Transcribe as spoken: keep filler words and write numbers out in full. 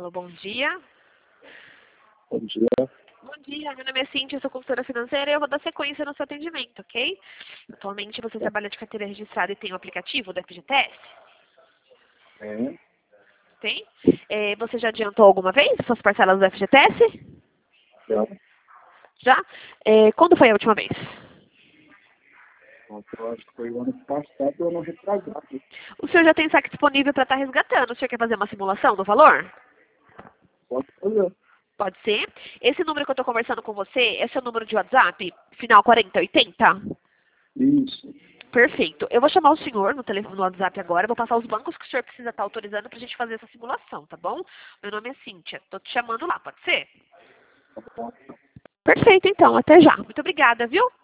Alô, bom dia. Bom dia. Bom dia, meu nome é Cintia, eu sou consultora financeira e eu vou dar sequência no seu atendimento, ok? Atualmente você trabalha de carteira registrada e tem o aplicativo do F G T S? É, Tem? É, você já adiantou alguma vez suas parcelas do F G T S? já. Já? É, quando foi a última vez? Eu acho que foi o ano passado ou ano retrasado. O senhor já tem saque disponível para estar resgatando. O senhor quer fazer uma simulação do valor? Pode fazer. Pode ser. Esse número que eu estou conversando com você é seu número de WhatsApp? Final quarenta oitenta? Isso. Perfeito. Eu vou chamar o senhor no telefone, no WhatsApp agora, vou passar os bancos que o senhor precisa estar autorizando para a gente fazer essa simulação, tá bom? Meu nome é Cíntia. Estou te chamando lá, pode ser? Tá bom. Perfeito, então. Até já. Muito obrigada, viu?